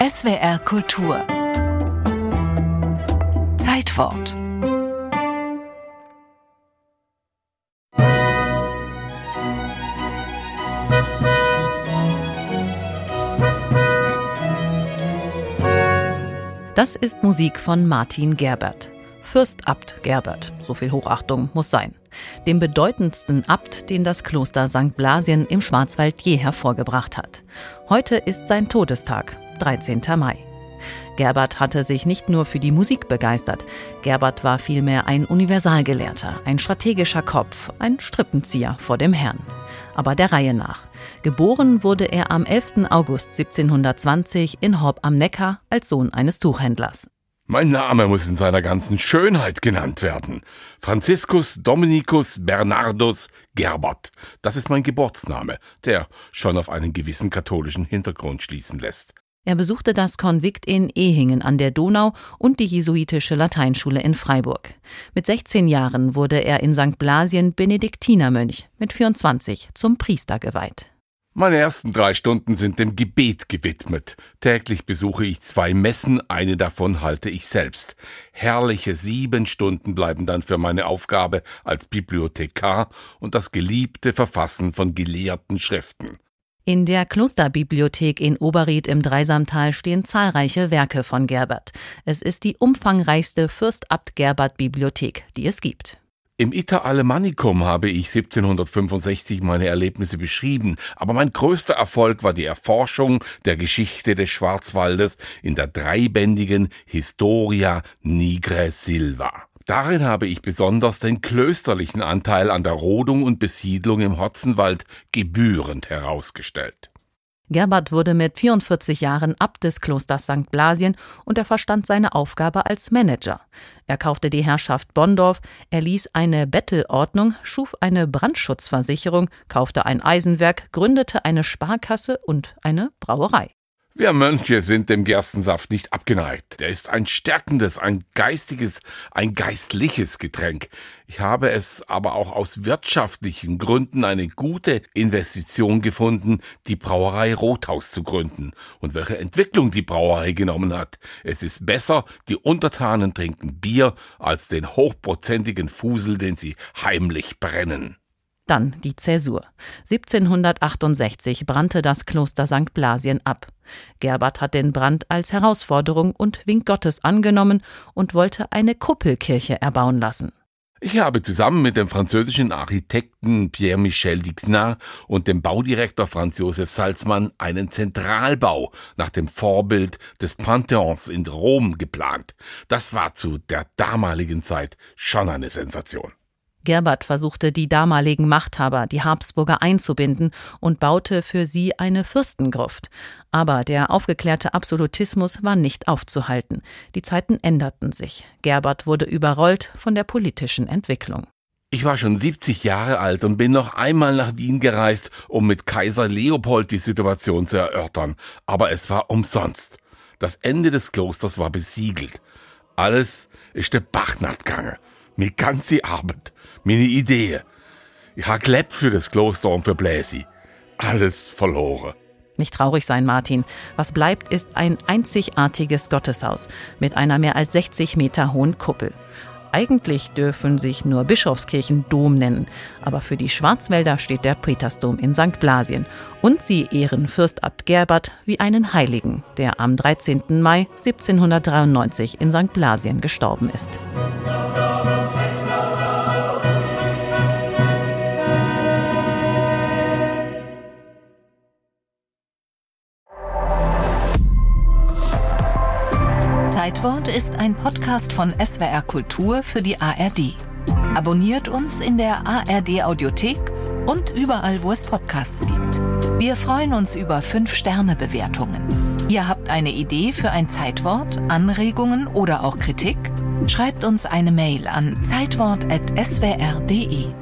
SWR Kultur Zeitwort. Das ist Musik von Martin Gerbert. Fürstabt Gerbert, so viel Hochachtung muss sein. Dem bedeutendsten Abt, den das Kloster St. Blasien im Schwarzwald je hervorgebracht hat. Heute ist sein Todestag, 13. Mai. Gerbert hatte sich nicht nur für die Musik begeistert. Gerbert war vielmehr ein Universalgelehrter, ein strategischer Kopf, ein Strippenzieher vor dem Herrn. Aber der Reihe nach. Geboren wurde er am 11. August 1720 in Horb am Neckar als Sohn eines Tuchhändlers. Mein Name muss in seiner ganzen Schönheit genannt werden. Franziskus Dominicus Bernardus Gerbert. Das ist mein Geburtsname, der schon auf einen gewissen katholischen Hintergrund schließen lässt. Er besuchte das Konvikt in Ehingen an der Donau und die jesuitische Lateinschule in Freiburg. Mit 16 Jahren wurde er in St. Blasien Benediktinermönch, mit 24 zum Priester geweiht. Meine ersten 3 Stunden sind dem Gebet gewidmet. Täglich besuche ich 2 Messen, eine davon halte ich selbst. Herrliche 7 Stunden bleiben dann für meine Aufgabe als Bibliothekar und das geliebte Verfassen von gelehrten Schriften. In der Klosterbibliothek in Oberried im Dreisamtal stehen zahlreiche Werke von Gerbert. Es ist die umfangreichste Fürstabt-Gerbert-Bibliothek, die es gibt. Im Iter Alemannicum habe ich 1765 meine Erlebnisse beschrieben, aber mein größter Erfolg war die Erforschung der Geschichte des Schwarzwaldes in der 3-bändigen Historia Nigre Silva. Darin habe ich besonders den klösterlichen Anteil an der Rodung und Besiedlung im Hotzenwald gebührend herausgestellt. Gerbert wurde mit 44 Jahren Abt des Klosters St. Blasien und er verstand seine Aufgabe als Manager. Er kaufte die Herrschaft Bonndorf, erließ eine Bettelordnung, schuf eine Brandschutzversicherung, kaufte ein Eisenwerk, gründete eine Sparkasse und eine Brauerei. Wir Mönche sind dem Gerstensaft nicht abgeneigt. Der ist ein stärkendes, ein geistiges, ein geistliches Getränk. Ich habe es aber auch aus wirtschaftlichen Gründen eine gute Investition gefunden, die Brauerei Rothaus zu gründen. Und welche Entwicklung die Brauerei genommen hat. Es ist besser, die Untertanen trinken Bier, als den hochprozentigen Fusel, den sie heimlich brennen. Dann die Zäsur. 1768 brannte das Kloster St. Blasien ab. Gerbert hat den Brand als Herausforderung und Wink Gottes angenommen und wollte eine Kuppelkirche erbauen lassen. Ich habe zusammen mit dem französischen Architekten Pierre-Michel Dixnard und dem Baudirektor Franz Josef Salzmann einen Zentralbau nach dem Vorbild des Pantheons in Rom geplant. Das war zu der damaligen Zeit schon eine Sensation. Gerbert versuchte, die damaligen Machthaber, die Habsburger, einzubinden und baute für sie eine Fürstengruft. Aber der aufgeklärte Absolutismus war nicht aufzuhalten. Die Zeiten änderten sich. Gerbert wurde überrollt von der politischen Entwicklung. Ich war schon 70 Jahre alt und bin noch einmal nach Wien gereist, um mit Kaiser Leopold die Situation zu erörtern. Aber es war umsonst. Das Ende des Klosters war besiegelt. Alles ist der Bach abgegangen. Meine ganze Arbeit, meine Ideen. Ich habe gelebt für das Kloster und für Bläsi. Alles verloren. Nicht traurig sein, Martin. Was bleibt, ist ein einzigartiges Gotteshaus mit einer mehr als 60 Meter hohen Kuppel. Eigentlich dürfen sich nur Bischofskirchen Dom nennen, aber für die Schwarzwälder steht der Petersdom in St. Blasien. Und sie ehren Fürstabt Gerbert wie einen Heiligen, der am 13. Mai 1793 in St. Blasien gestorben ist. Zeitwort ist ein Podcast von SWR Kultur für die ARD. Abonniert uns in der ARD Audiothek und überall, wo es Podcasts gibt. Wir freuen uns über 5-Sterne-Bewertungen. Ihr habt eine Idee für ein Zeitwort, Anregungen oder auch Kritik? Schreibt uns eine Mail an zeitwort@swr.de.